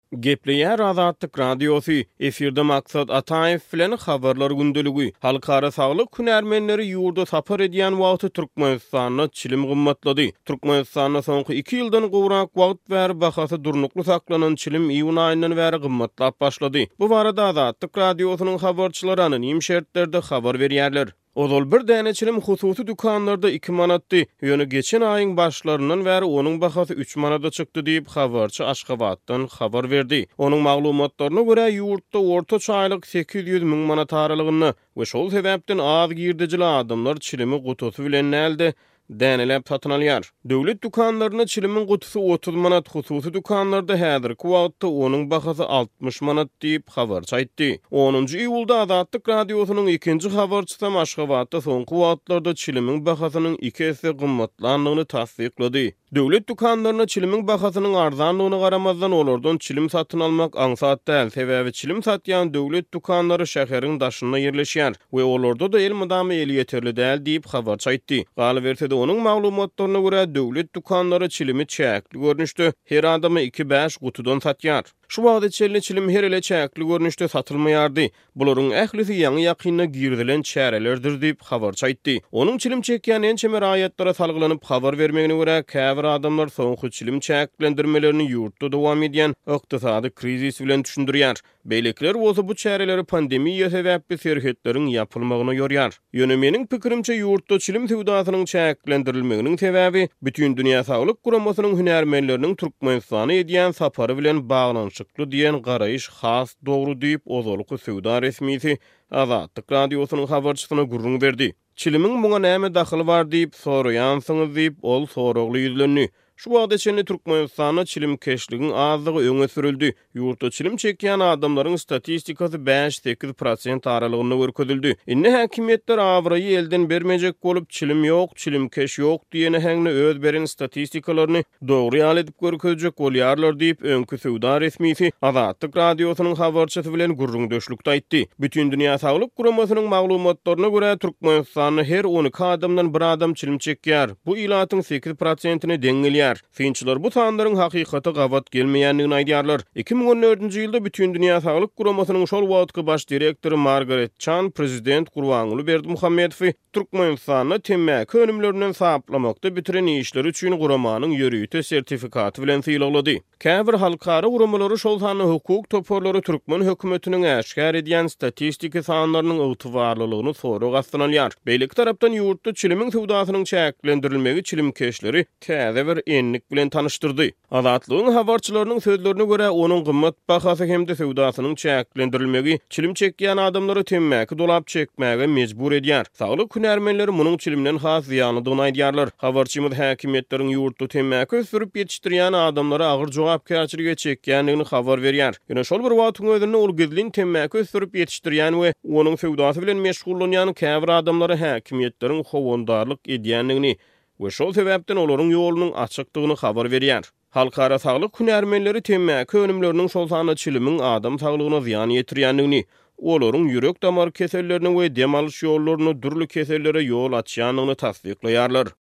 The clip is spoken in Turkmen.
Gepleýär Azatlyk radiosu efirde maksat Ataýew bilen habarlar gündüligi. Halkara saglyk hünärmenleri ýurda sapar edýän wagty Türkmenistanyna çilim gymmatlady. Türkmenistanyna soňky 2 ýyldan gowrak wagt bäri bahasy durnukly saklanan çilim iýun aýyndan bäri gymmatlap başlady. Bu barada Azatlyk radiosynyň habarçylary anonim şertlerde habar berýärler. Ozol bir däne çilim hususy dükanlarda 2 manatdy. Ýöne geçen aýyň başlaryndan bäri onuň bahasy 3 manata çykdy diýip habarçy Aşgabatdan habar berdi. Onuň maglumatlaryna görä ýurtda ortaça aýlyk 800 000 manat aralygyny we şol sebäpden az girdijili adamlar çilimi gutusy bilen näilde dänelep satyn alýar. Döwlet dukanlaryna çilimin gutusy 30 manat, hususy dukanlarda häzirki wagtda onuň bahasy 60 manat diýip habarçy aýtdy. 10-njy iýulda Azatlyk radiosynyň ikinji habarçysy Aşgabatda soňky wagtlarda çilimin bahasynyň 2 esse gymmatlandygyny tasdiklady. Döwlet dukanlaryna çilimin bahasynyň arzanlygyna garamazdan olardan çilim satyn almak aňsat däl. Sebäbi çilim satýan döwlet dukanlary şäheriň daşyna ýerleşýär we olarda da el mydamy eli ýeterli däl diýip habarçy aýtdy. Galy bersede onuň maglumatlaryna görä döwlet dukanlary çilimi çäkli görnüşde her adamy 2-5 gutudan satýar. Şu wagtda içerli çilim her ele çäkli görnüşde satylmaýardy. Bularyň ählisi ýaňy ýakyna girdilen çärelerdir diýip habarçy aýtdy. Onuň çilim çekýän ençeme raýatlara salgylanyp habar bermegine görä käbir adamlar soňky çilim çäklendirmelerini ýurtda dowam edýän ykdysady krizis bilen düşündirýär. Beýlekler bolsa bu çäreleri pandemiýa sebäpli serhetleriň ýapylmagyna ýorýar. Ýöne meniň pikirimçe ýurtda çilim sewdasynyň çäklendirilmeginiň sebäbi bütün dünýä saglyk guramasynyň hünärmenleriniň Türkmenistana edýän sapary bilen baglanşykly diýen garaýyş has dogry diýip ozalky sewda resmisi Azatlyk radiosynyň habarçysyna gurrun berdi. Çilimin muňa näme daxyly bar diýip soraýansyňyz diýip ol soragly ýüzlendi. Şu wagtda çenli Türkmenistana çilim keşligiň azlygy öňe sürildi. Ýurtda çilim çekýän adamlaryň statistikasy 5-8% aralygyny görkezildi. Inni häkimetler awraýy elden bermejek bolup çilim ýok, çilim keş ýok diýeni häňne öz beren statistikalaryny dogry ýal edip görkezjek bolýarlar diýip öňkü sewda resmisi Azatlyk radiosynyň habarçysy bilen gurrun döşlükde aýtdy. Bütün dünýä saglyk guramasynyň maglumatlaryna görä Türkmenistanyň her 12 adamdan bir adam çilim çekýär. Bu ilatyň 8%-ni deňelýär. Finçiler bu sanlaryň hakykaty gawat gelmeýändigini aýdýarlar. 2014-nji ýylda bütün dünýä saglyk guramasynyň şol wagtky baş direktory Margaret Chan prezident Gurbanuly Berdimuhammedowy Türkmenistanyny temmäki önümlerinden saplamakda bitiren işleri üçin guramanyň ýörüýte sertifikaty bilen sylaglady. Käbir halkara guramalary şol sany hukuk toporlary Türkmen hökümetiniň äşkär edýän statistika sanlarynyň ygtybarlylygyny sorak astyna alýar. Beýlik tarapdan ýurtda çilimiň sewdasynyň çäklendirilmegi çilim keşleri täze bir enlik bilen tanıştırdy. Azatlygyň habarçylarynyň sözlerine görä onuň gymmat bahasy hemde sewdasynyň çäklendirilmegi çilim çekýän adamlary temmäki dolap çekmäge mejbur edýär. Saglyk hünärmenleri munyň çilimden has ýanydygyny aýdýarlar. Habarçymyz häkimetleriň ýurtda temmäki sürüp ýetişdirýän adamlara agyr jogapkärçilige çekýändigini habar berýär. Ýöne şol bir wagtyň özünde ol gizlin temmäki sürüp ýetişdirýän we onuň sewdasy bilen meşgullanýan käbir adamlara häkimetleriň howandarlyk edýändigini we şol sebäpden olaryň ýolunyň açykdygyny habar berýär. Halkara saglyk hünärmenleri temmäki önümleriniň şol sany çilimiň adam saglygyna ziýan ýetirýändigini, olaryň ýürek damar kesellerini we demalyş ýollaryny dürli kesellere ýol açýandygyny tasdiklaýarlar.